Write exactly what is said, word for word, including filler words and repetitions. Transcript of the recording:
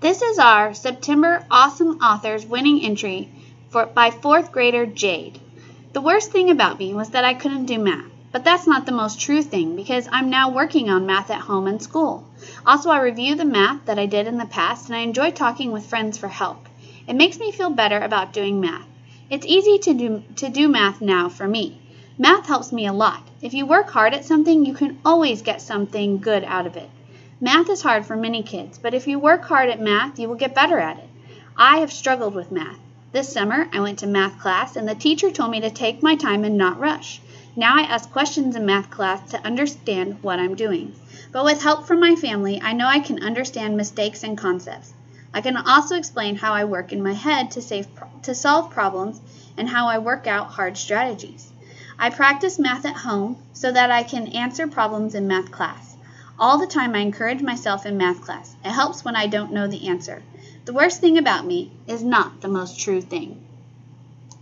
This is our September Awesome Authors winning entry for, by fourth grader Jade. The worst thing about me was that I couldn't do math, but that's not the most true thing because I'm now working on math at home and school. Also, I review the math that I did in the past and I enjoy talking with friends for help. It makes me feel better about doing math. It's easy to do, to do math now for me. Math helps me a lot. If you work hard at something, you can always get something good out of it. Math is hard for many kids, but if you work hard at math, you will get better at it. I have struggled with math. This summer, I went to math class, and the teacher told me to take my time and not rush. Now I ask questions in math class to understand what I'm doing. But with help from my family, I know I can understand mistakes and concepts. I can also explain how I work in my head to, save, to solve problems and how I work out hard strategies. I practice math at home so that I can answer problems in math class. All the time I encourage myself in math class. It helps when I don't know the answer. The worst thing about me is not the most true thing.